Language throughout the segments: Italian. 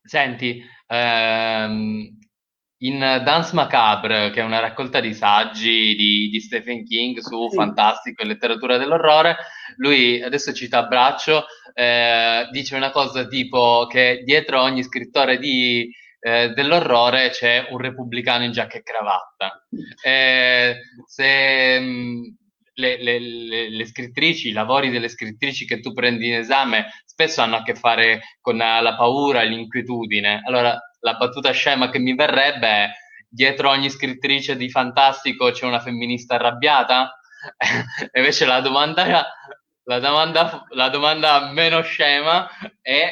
Senti, in Danse Macabre, che è una raccolta di saggi di Stephen King su Sì. fantastico e letteratura dell'orrore, lui, adesso cita a braccio, dice una cosa tipo che dietro ogni scrittore dell'orrore c'è un repubblicano in giacca e cravatta. Se le scrittrici, i lavori delle scrittrici che tu prendi in esame spesso hanno a che fare con la paura e l'inquietudine. Allora, la battuta scema che mi verrebbe è: dietro ogni scrittrice di fantastico c'è una femminista arrabbiata? E invece la domanda meno scema è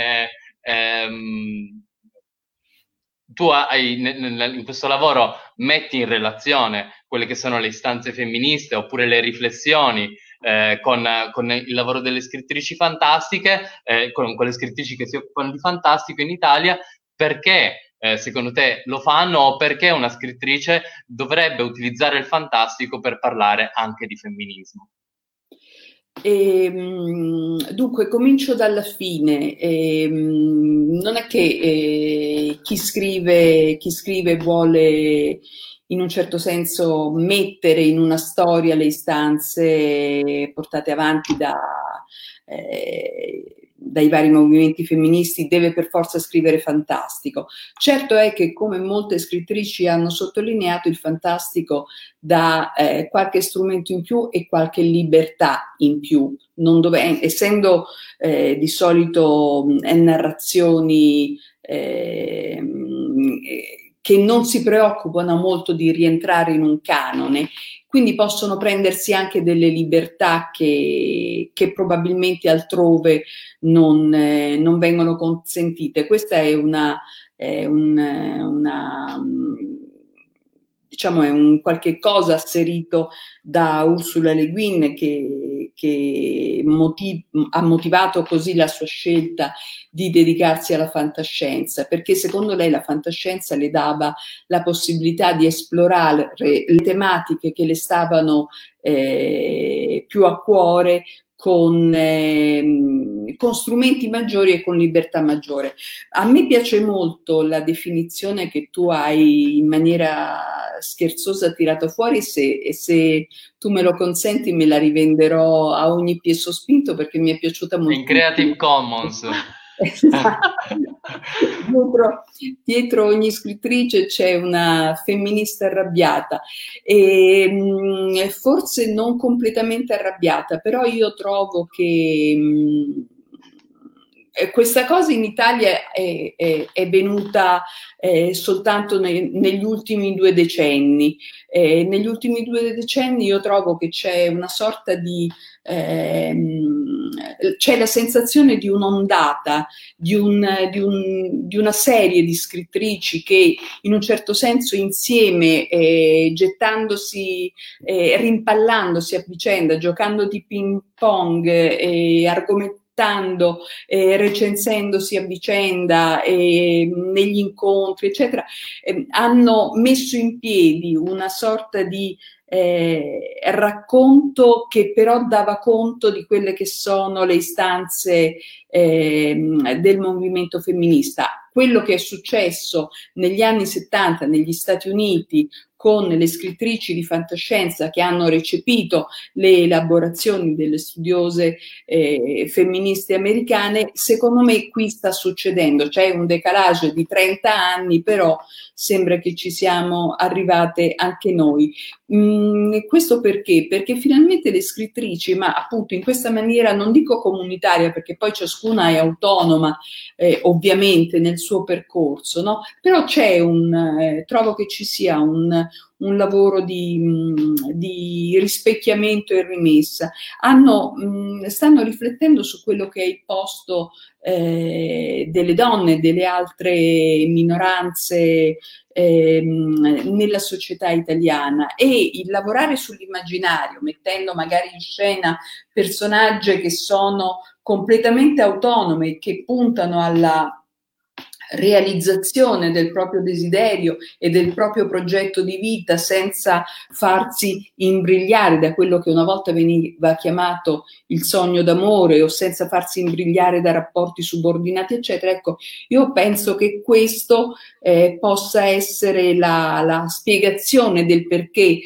tu in questo lavoro metti in relazione quelle che sono le istanze femministe oppure le riflessioni con il lavoro delle scrittrici fantastiche, con quelle scrittrici che si occupano di fantastico in Italia, perché secondo te lo fanno o perché una scrittrice dovrebbe utilizzare il fantastico per parlare anche di femminismo? Dunque, comincio dalla fine. Non è che chi scrive vuole in un certo senso mettere in una storia le istanze portate avanti dai vari movimenti femministi, deve per forza scrivere fantastico. Certo è che, come molte scrittrici hanno sottolineato, il fantastico dà qualche strumento in più e qualche libertà in più, essendo di solito narrazioni che non si preoccupano molto di rientrare in un canone, quindi possono prendersi anche delle libertà che probabilmente altrove non vengono consentite. Questa è diciamo, è un qualche cosa asserito da Ursula Le Guin che ha motivato così la sua scelta di dedicarsi alla fantascienza, perché secondo lei la fantascienza le dava la possibilità di esplorare le tematiche che le stavano più a cuore con strumenti maggiori e con libertà maggiore. A me piace molto la definizione che tu hai in maniera scherzosa tirato fuori, e se tu me lo consenti me la rivenderò a ogni piè sospinto perché mi è piaciuta In Creative moltissimo. Commons. Esatto. Dietro ogni scrittrice c'è una femminista arrabbiata e forse non completamente arrabbiata, però io trovo che questa cosa in Italia è venuta soltanto negli ultimi 2 decenni. Negli ultimi 2 decenni io trovo che c'è una sorta c'è la sensazione di un'ondata, di una serie di scrittrici che in un certo senso insieme, gettandosi, rimpallandosi a vicenda, giocando di ping pong, argomentando, recensendosi a vicenda, negli incontri, eccetera, hanno messo in piedi una sorta di racconto che però dava conto di quelle che sono le istanze del movimento femminista. Quello che è successo negli anni 70 negli Stati Uniti con le scrittrici di fantascienza che hanno recepito le elaborazioni delle studiose femministe americane, secondo me qui sta succedendo. C'è un decalage di 30 anni, però sembra che ci siamo arrivate anche noi. Questo perché? Perché finalmente le scrittrici, ma appunto in questa maniera non dico comunitaria, perché poi ciascuna è autonoma, ovviamente nel suo percorso, no? Però trovo che ci sia un lavoro di rispecchiamento e rimessa. Stanno riflettendo su quello che è il posto delle donne, delle altre minoranze nella società italiana, e il lavorare sull'immaginario, mettendo magari in scena personaggi che sono completamente autonome, che puntano realizzazione del proprio desiderio e del proprio progetto di vita senza farsi imbrigliare da quello che una volta veniva chiamato il sogno d'amore o senza farsi imbrigliare da rapporti subordinati, eccetera. Ecco, io penso che questo possa essere la spiegazione del perché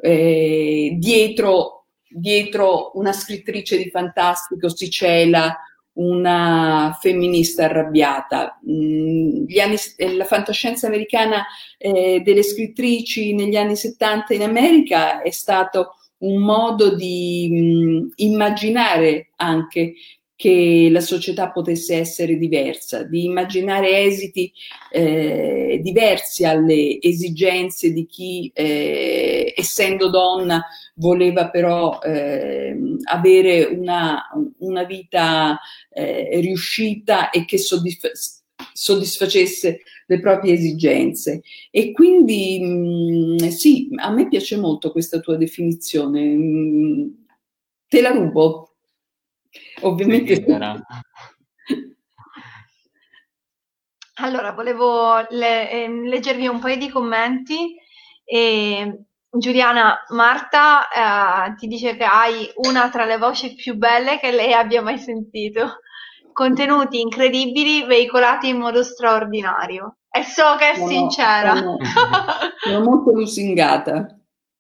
dietro una scrittrice di fantastico si cela una femminista arrabbiata. La fantascienza americana delle scrittrici negli anni 70 in America è stato un modo di immaginare anche che la società potesse essere diversa, di immaginare esiti diversi alle esigenze di chi, essendo donna, voleva però avere una vita riuscita e che soddisfacesse le proprie esigenze. E quindi sì, a me piace molto questa tua definizione. Te la rubo. Ovviamente. Sì, era. Allora, volevo leggervi un paio di commenti. Giuliana, Marta ti dice che hai una tra le voci più belle che lei abbia mai sentito. Contenuti incredibili, veicolati in modo straordinario. E so che è sincera. Sono molto lusingata.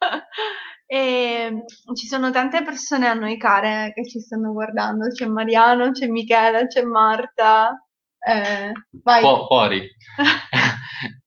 Ci sono tante persone a noi care che ci stanno guardando. C'è Mariano, c'è Michela, c'è Marta. Vai. Fuori.